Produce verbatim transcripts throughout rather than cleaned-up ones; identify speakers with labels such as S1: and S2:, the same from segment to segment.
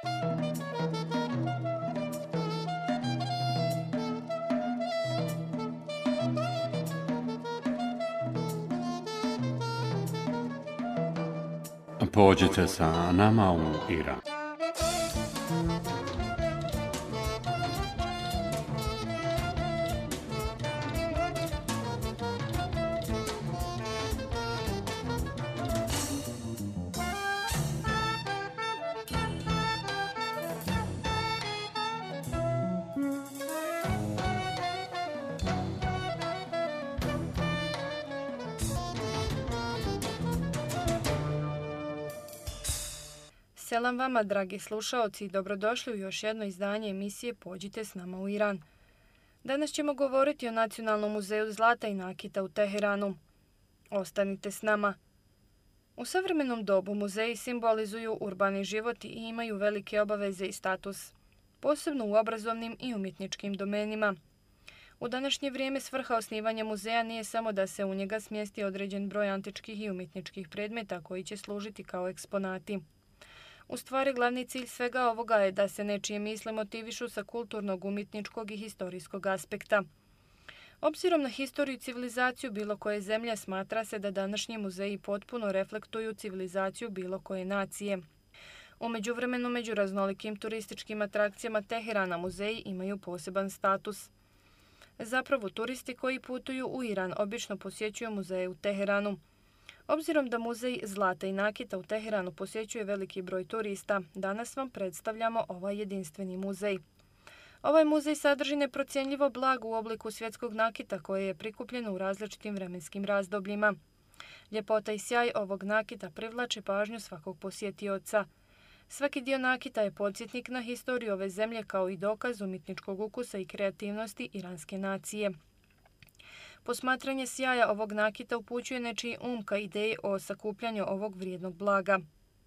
S1: Pođite sa nama u Iran.
S2: Selam vama, dragi slušaoci, i dobrodošli u još jedno izdanje emisije Pođite s nama u Iran. Danas ćemo govoriti o Nacionalnom muzeju zlata i nakita u Teheranu. Ostanite s nama. U savremenom dobu muzeji simbolizuju urbani život i imaju velike obaveze i status, posebno u obrazovnim i umjetničkim domenima. U današnje vrijeme svrha osnivanja muzeja nije samo da se u njega smjesti određen broj antičkih i umjetničkih predmeta koji će služiti kao eksponati. U stvari, glavni cilj svega ovoga je da se nečije misli motivišu sa kulturnog, umjetničkog i historijskog aspekta. Obzirom na historiju i civilizaciju bilo koje zemlje, smatra se da današnji muzeji potpuno reflektuju civilizaciju bilo koje nacije. U međuvremenu, među raznolikim turističkim atrakcijama Teherana muzeji imaju poseban status. Zapravo, turisti koji putuju u Iran obično posjećuju muzeje u Teheranu. Obzirom da muzej zlata i nakita u Teheranu posjećuje veliki broj turista, danas vam predstavljamo ovaj jedinstveni muzej. Ovaj muzej sadrži neprocjenljivo blago u obliku svjetskog nakita koje je prikupljeno u različitim vremenskim razdobljima. Ljepota i sjaj ovog nakita privlače pažnju svakog posjetioca. Svaki dio nakita je podsjetnik na historiju ove zemlje kao i dokaz umjetničkog ukusa i kreativnosti iranske nacije. Posmatranje sjaja ovog nakita upućuje nečiji um ka ideji o sakupljanju ovog vrijednog blaga.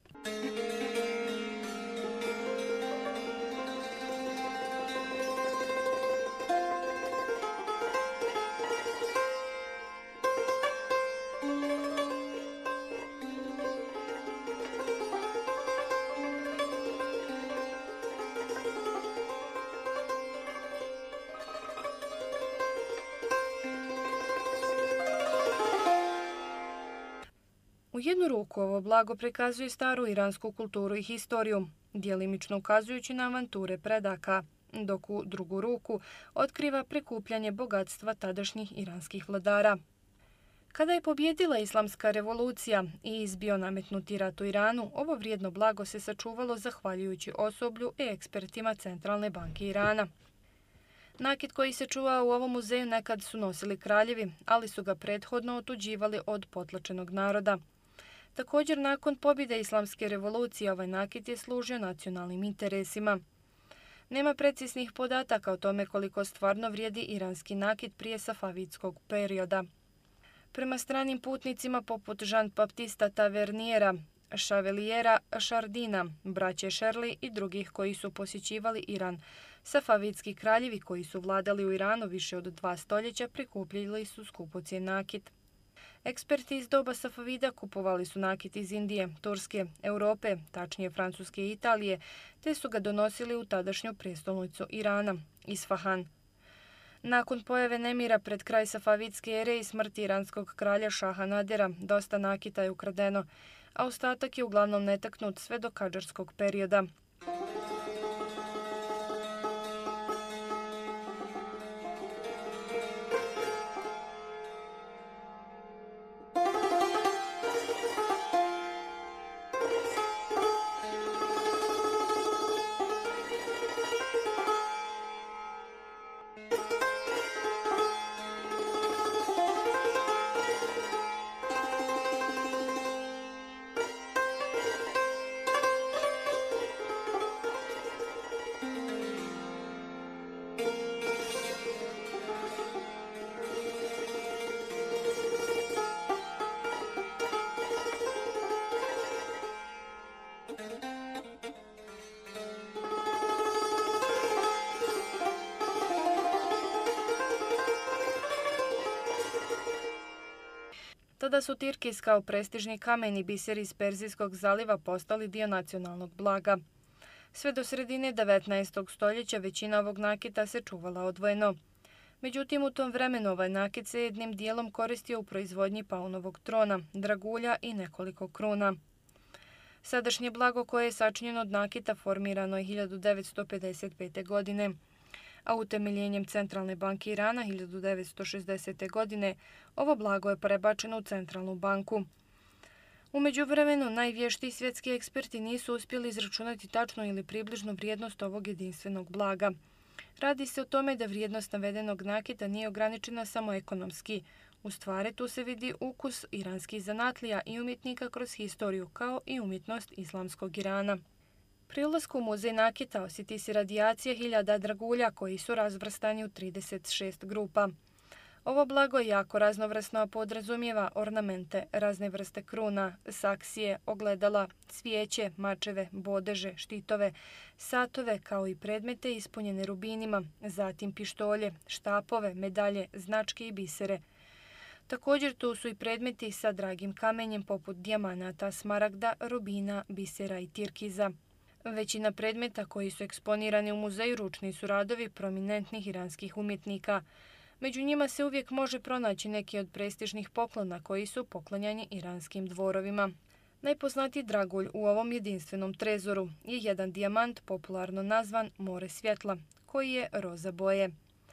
S2: U jednu ruku ovo blago prikazuje staru iransku kulturu i historiju, djelimično ukazujući na avanture predaka, dok u drugu ruku otkriva prikupljanje bogatstva tadašnjih iranskih vladara. Kada je pobjedila islamska revolucija i izbio nametnuti rat u Iranu, ovo vrijedno blago se sačuvalo zahvaljujući osoblju i ekspertima Centralne banke Irana. Nakit koji se čuvao u ovom muzeju nekad su nosili kraljevi, ali su ga prethodno otuđivali od potlačenog naroda. Također, nakon pobjede islamske revolucije, ovaj nakit je služio nacionalnim interesima. Nema preciznih podataka o tome koliko stvarno vrijedi iranski nakit prije safavidskog perioda. Prema stranim putnicima poput Jean-Baptista Taverniera, Chaveliera Chardina, braće Shirley i drugih koji su posjećivali Iran, safavidski kraljevi koji su vladali u Iranu više od dva stoljeća prikupljali su skupocjen nakit. Eksperti iz doba Safavida kupovali su nakit iz Indije, Turske, Europe, tačnije Francuske i Italije, te su ga donosili u tadašnju prijestolnicu Irana, Isfahan. Nakon pojave nemira pred kraj Safavidske ere i smrti iranskog kralja Šaha Nadera, dosta nakita je ukradeno, a ostatak je uglavnom netaknut sve do kadžarskog perioda. Tada su tirkis kao prestižni kamen i biser iz Perzijskog zaliva postali dio nacionalnog blaga. Sve do sredine devetnaestog stoljeća većina ovog nakita se čuvala odvojeno. Međutim, u tom vremenu ovaj nakit se jednim dijelom koristio u proizvodnji paunovog trona, dragulja i nekoliko kruna. Sadašnje blago koje je sačinjeno od nakita formirano je hiljadu devetsto pedeset pete. godine, a utemeljenjem Centralne banke Irana hiljadu devetsto šezdesete. godine ovo blago je prebačeno u Centralnu banku. U međuvremenu, najvještiji svjetski eksperti nisu uspjeli izračunati tačnu ili približnu vrijednost ovog jedinstvenog blaga. Radi se o tome da vrijednost navedenog nakita nije ograničena samo ekonomski. U stvari tu se vidi ukus iranskih zanatlija i umjetnika kroz historiju, kao i umjetnost islamskog Irana. Pri ulasku u muzej nakita osjeti se radijacija hiljada dragulja koji su razvrstani u trideset šest grupa. Ovo blago je jako raznovrsno, a podrazumijeva ornamente, razne vrste kruna, saksije, ogledala, cvijeće, mačeve, bodeže, štitove, satove kao i predmete ispunjene rubinima, zatim pištolje, štapove, medalje, značke i bisere. Također tu su i predmeti sa dragim kamenjem poput dijamanata, smaragda, rubina, bisera i tirkiza. Većina predmeta koji su eksponirani u muzeju ručni su radovi prominentnih iranskih umjetnika. Među njima se uvijek može pronaći neki od prestižnih poklona koji su poklanjani iranskim dvorovima. Najpoznatiji dragulj u ovom jedinstvenom trezoru je jedan dijamant popularno nazvan more svjetla, koji je roza boje.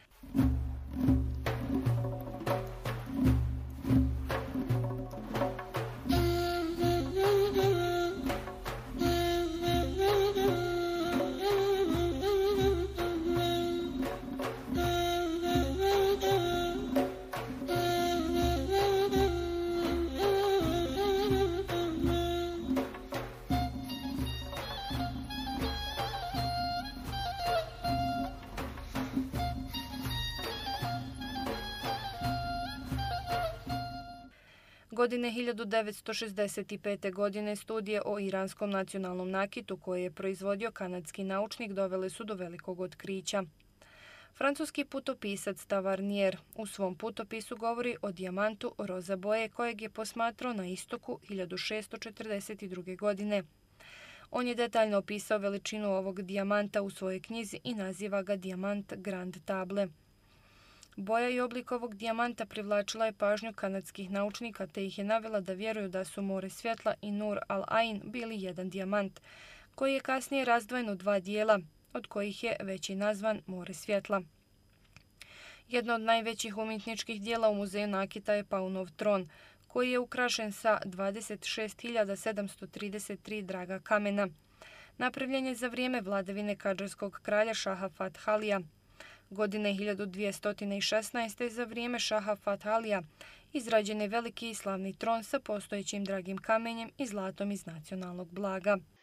S2: Godine hiljadu devetsto šezdeset pete. godine studije o iranskom nacionalnom nakitu koje je proizvodio kanadski naučnik dovele su do velikog otkrića. Francuski putopisac Tavernier u svom putopisu govori o dijamantu roza boje kojeg je posmatrao na istoku hiljadu šesto četrdeset druge. godine. On je detaljno opisao veličinu ovog dijamanta u svojoj knjizi i naziva ga dijamant Grand Table. Boja i oblik ovog dijamanta privlačila je pažnju kanadskih naučnika te ih je navela da vjeruju da su more svjetla i Nur al-Ain bili jedan dijamant, koji je kasnije razdvojen u dva dijela, od kojih je veći nazvan more svjetla. Jedno od najvećih umjetničkih dijela u muzeju nakita je Paunov tron, koji je ukrašen sa dvadeset šest hiljada sedamsto trideset tri draga kamena. Napravljen je za vrijeme vladavine kadžarskog kralja Šaha Fathalija. Godine hiljadu dvjesto šesnaeste. za vrijeme Šaha Fathalija izrađen je veliki i slavni tron sa postojećim dragim kamenjem i zlatom iz nacionalnog blaga.